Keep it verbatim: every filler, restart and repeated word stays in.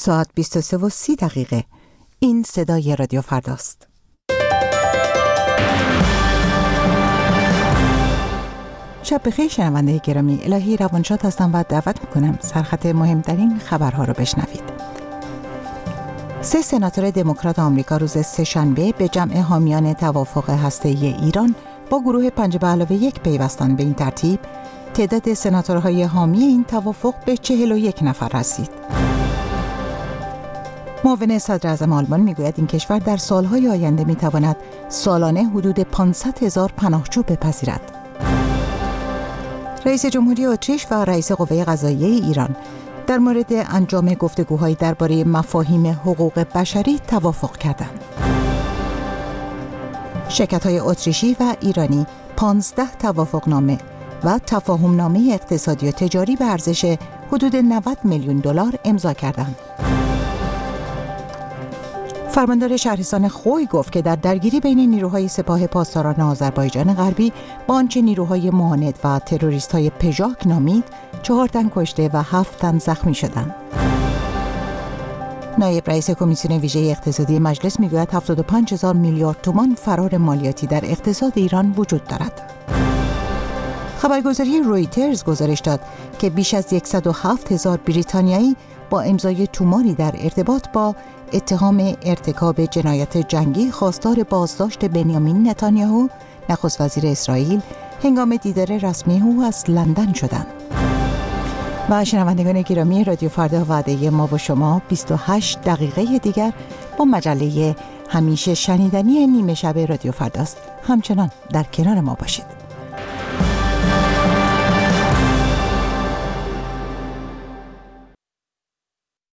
ساعت بیست و سه و سی دقیقه. این صدای رادیو فرداست. شب بخیر شنونده گرامی. الهی روانشاد هستم و دعوت میکنم سرخط مهمترین خبرها رو بشنوید. سه سناتور دموکرات آمریکا روز سه‌شنبه به جمع حامیان توافق هسته‌ای ایران با گروه پنج به علاوه یک پیوستند. به این ترتیب تعداد سناتورهای حامی این توافق به چهل و یک نفر رسید. معاون صدر اعظم آلمان میگوید این کشور در سالهای آینده میتواند سالانه حدود پانصد هزار پناهجو بپذیرد. رئیس جمهوری اتریش و رئیس قوه قضاییه ایران در مورد انجام گفتگوهای درباره مفاهیم حقوق بشری توافق کردند. شرکت‌های اتریشی و ایرانی پانزده توافقنامه و تفاهمنامه اقتصادی و تجاری به ارزش حدود نود میلیون دلار امضا کردند. فرماندار شهرستان خوی گفت که در درگیری بین نیروهای سپاه پاسداران آذربایجان غربی با آنچه نیروهای معاند و تروریست‌های پژاک نامید، چهار تن کشته و هفت تن زخمی شدند. نایب رئیس کمیسیون ویژه اقتصادی مجلس میگوید هفتاد و پنج هزار میلیارد تومان فرار مالیاتی در اقتصاد ایران وجود دارد. خبرگزاری رویترز گزارش داد که بیش از صد و هفت هزار بریتانیایی با امضای توماری در ارتباط با اتهام ارتکاب جنایت جنگی خواستار بازداشت بنیامین نتانیاهو نخست وزیر اسرائیل هنگام دیدار رسمی او از لندن شدند. و شنوندگان گرامی رادیو فردا، وعده ما با شما بیست و هشت دقیقه دیگر با مجله همیشه شنیدنی نیمه شب رادیو فرداست. همچنان در کنار ما باشید.